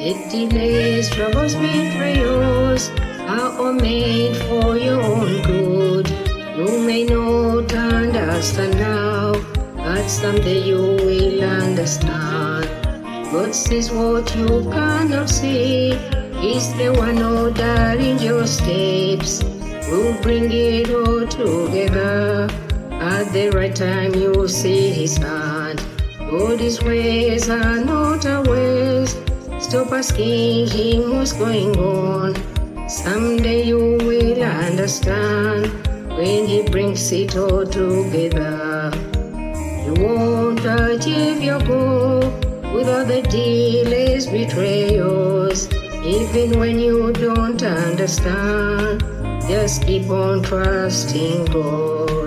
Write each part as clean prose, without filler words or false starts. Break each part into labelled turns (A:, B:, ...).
A: It delays, troubles, betrayals are all made for your own good. You may not understand now, but someday you will understand. God sees what you cannot see. He's the one ordering your steps. Will bring it all together. At the right time you see His hand. God's ways are not our ways. Stop asking Him what's going on. Someday you will understand when He brings it all together. You won't achieve your goal without the delays, betrayals. Even when you don't understand, just keep on trusting God.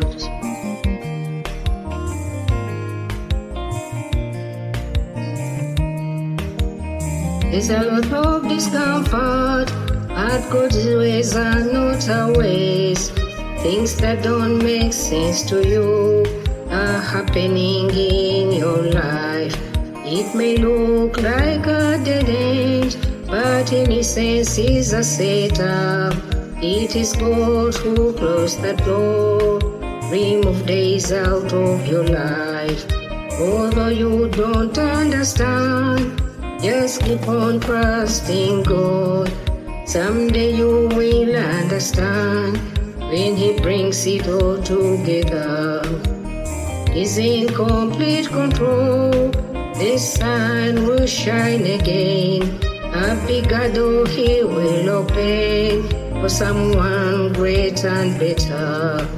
A: There's a lot of discomfort, but God's ways are not our ways. Things that don't make sense to you are happening in your life. It may look like a dead end, but in essence is a setup. It is God who closed the door, remove days out of your life. Although you don't understand, just keep on trusting God. Someday you will understand when He brings it all together. He's in complete control. The sun will shine again. A bigger door He will open for someone great and better.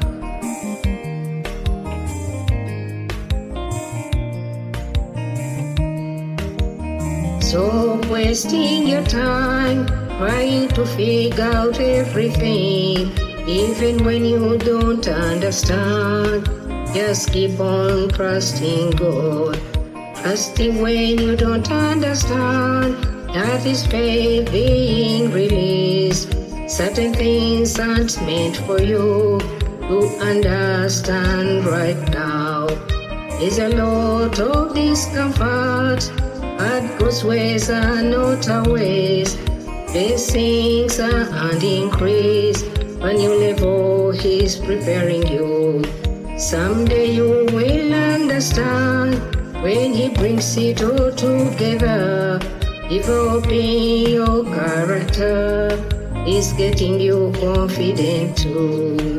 A: Stop wasting your time trying to figure out everything. Even when you don't understand, just keep on trusting God. Trusting when you don't understand, that is faith being released. Certain things aren't meant for you to understand right now. There's a lot of discomfort, but God's ways are not our ways. Blessings are and increase. When you level, He's preparing you. Someday you will understand when He brings it all together. Developing your character is getting you confident too.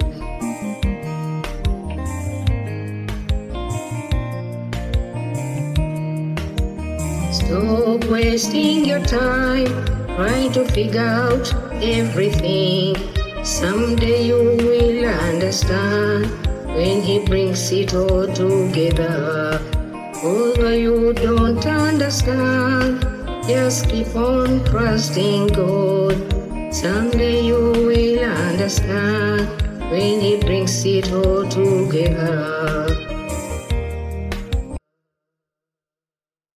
A: Stop wasting your time trying to figure out everything. Someday you will understand when He brings it all together. Although you don't understand, just keep on trusting God. Someday you will understand when He brings it all together.